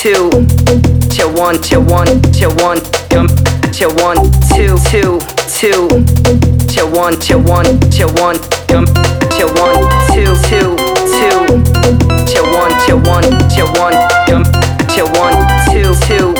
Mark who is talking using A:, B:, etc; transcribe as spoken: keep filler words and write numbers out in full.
A: two, to one, to one, to one, come to one, two, two, two, to one, to one, to one, come to one, two, two, two, to one, to one, to one, come to one, two, two.